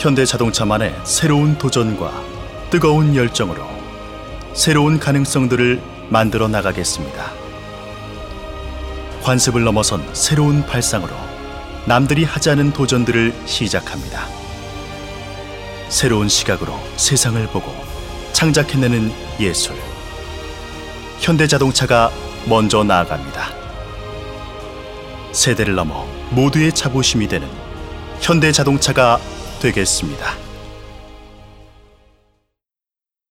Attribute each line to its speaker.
Speaker 1: 현대자동차만의 새로운 도전과 뜨거운 열정으로 새로운 가능성들을 만들어 나가겠습니다. 관습을 넘어선 새로운 발상으로 남들이 하지 않은 도전들을 시작합니다. 새로운 시각으로 세상을 보고 창작해내는 예술. 현대자동차가 먼저 나아갑니다. 세대를 넘어 모두의 자부심이 되는 현대자동차가 되겠습니다.